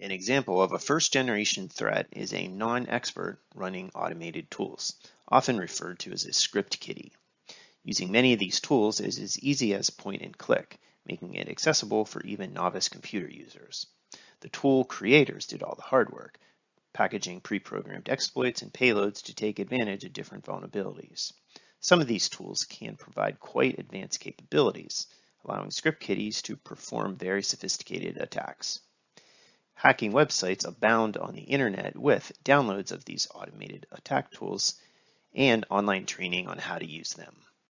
An example of a first-generation threat is a non-expert running automated tools, often referred to as a script kiddie. Using many of these tools is as easy as point and click, making it accessible for even novice computer users. The tool creators did all the hard work, packaging pre-programmed exploits and payloads to take advantage of different vulnerabilities. Some of these tools can provide quite advanced capabilities, allowing script kiddies to perform very sophisticated attacks. Hacking websites abound on the internet with downloads of these automated attack tools and online training on how to use them.